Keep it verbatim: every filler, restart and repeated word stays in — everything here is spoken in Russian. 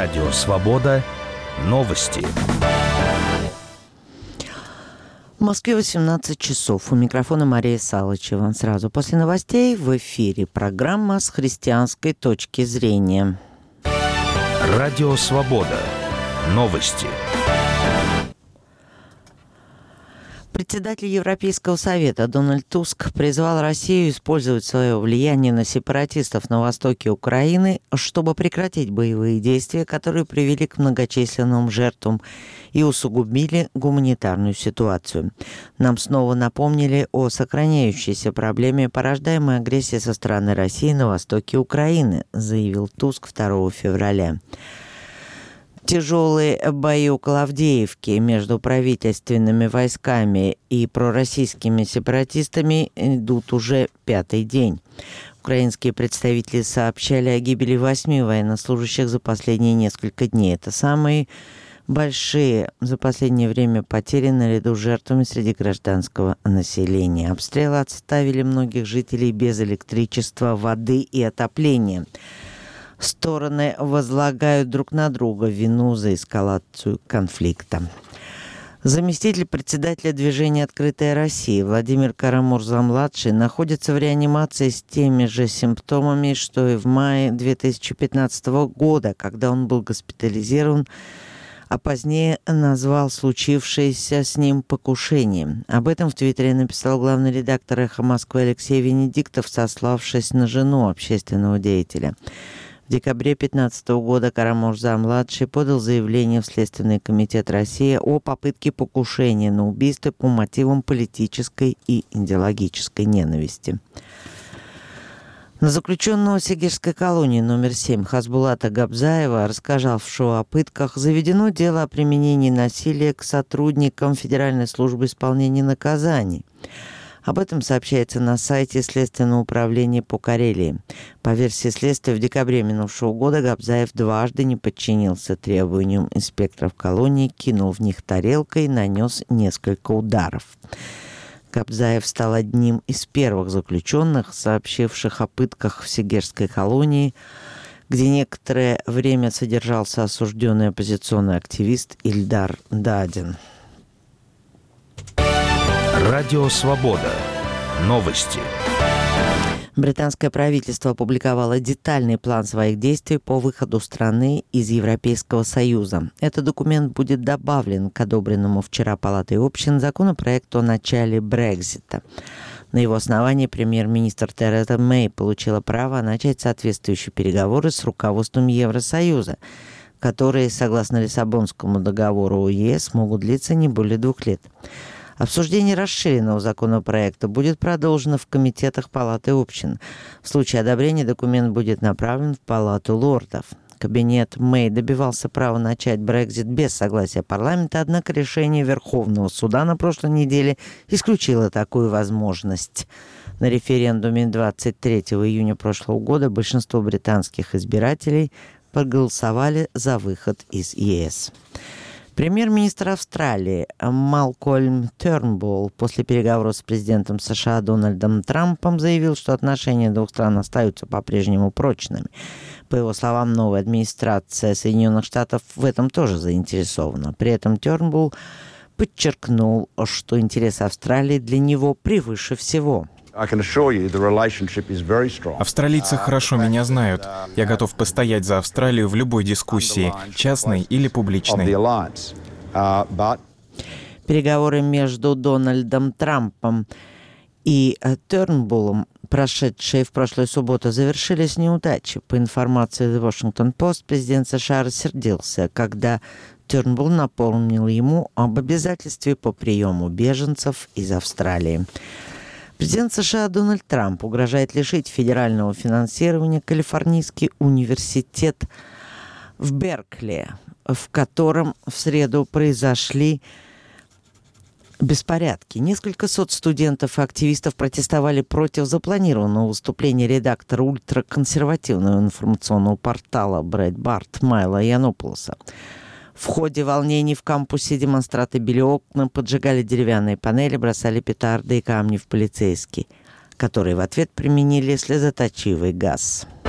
Радио «Свобода». Новости. В Москве восемнадцать часов. У микрофона Мария Салычева. Сразу после новостей в эфире программа с христианской точки зрения. Радио «Свобода». Новости. Председатель Европейского совета Дональд Туск призвал Россию использовать свое влияние на сепаратистов на востоке Украины, чтобы прекратить боевые действия, которые привели к многочисленным жертвам и усугубили гуманитарную ситуацию. Нам снова напомнили о сохраняющейся проблеме, порождаемой агрессией со стороны России на востоке Украины, заявил Туск второго февраля. Тяжелые бои около Авдеевки между правительственными войсками и пророссийскими сепаратистами идут уже пятый день. Украинские представители сообщали о гибели восьми военнослужащих за последние несколько дней. Это самые большие за последнее время потери наряду с жертвами среди гражданского населения. Обстрелы оставили многих жителей без электричества, воды и отопления. Стороны возлагают друг на друга вину за эскалацию конфликта. Заместитель председателя движения «Открытая Россия» Владимир Карамурза-младший находится в реанимации с теми же симптомами, что и в мае две тысячи пятнадцатого года, когда он был госпитализирован, а позднее назвал случившееся с ним покушением. Об этом в Твиттере написал главный редактор «Эхо Москвы» Алексей Венедиктов, сославшись на жену общественного деятеля. В декабре две тысячи пятнадцатого года Карамурза-младший подал заявление в Следственный комитет России о попытке покушения на убийство по мотивам политической и идеологической ненависти. На заключенного Сегежской колонии номер семь Хасбулата Габзаева, рассказавшего о пытках, заведено дело о применении насилия к сотрудникам Федеральной службы исполнения наказаний. Об этом сообщается на сайте Следственного управления по Карелии. По версии следствия, в декабре минувшего года Габзаев дважды не подчинился требованиям инспекторов колонии, кинул в них тарелкой и нанес несколько ударов. Габзаев стал одним из первых заключенных, сообщивших о пытках в Сегежской колонии, где некоторое время содержался осужденный оппозиционный активист Ильдар Дадин. Радио «Свобода». Новости. Британское правительство опубликовало детальный план своих действий по выходу страны из Европейского Союза. Этот документ будет добавлен к одобренному вчера Палатой общин законопроекту о начале Брексита. На его основании премьер-министр Тереза Мэй получила право начать соответствующие переговоры с руководством Евросоюза, которые, согласно Лиссабонскому договору ЕС, могут длиться не более двух лет. Обсуждение расширенного законопроекта будет продолжено в комитетах Палаты общин. В случае одобрения документ будет направлен в Палату лордов. Кабинет Мэй добивался права начать Брексит без согласия парламента, однако решение Верховного суда на прошлой неделе исключило такую возможность. На референдуме двадцать третьего июня прошлого года большинство британских избирателей проголосовали за выход из ЕС. Премьер-министр Австралии Малкольм Тернбулл после переговоров с президентом США Дональдом Трампом заявил, что отношения двух стран остаются по-прежнему прочными. По его словам, новая администрация Соединенных Штатов в этом тоже заинтересована. При этом Тернбулл подчеркнул, что интерес Австралии для него превыше всего. Австралийцы хорошо меня знают. Я готов постоять за Австралию в любой дискуссии, частной или публичной. Переговоры между Дональдом Трампом и Тернбуллом, прошедшие в прошлую субботу, завершились неудачей. По информации The Washington Post, президент США рассердился, когда Тернбулл напомнил ему об обязательстве по приему беженцев из Австралии. Президент США Дональд Трамп угрожает лишить федерального финансирования Калифорнийский университет в Беркли, в котором в среду произошли беспорядки. Несколько сот студентов и активистов протестовали против запланированного выступления редактора ультраконсервативного информационного портала Breitbart Майла Янопулоса. В ходе волнений в кампусе демонстранты били окна, поджигали деревянные панели, бросали петарды и камни в полицейские, которые в ответ применили слезоточивый газ.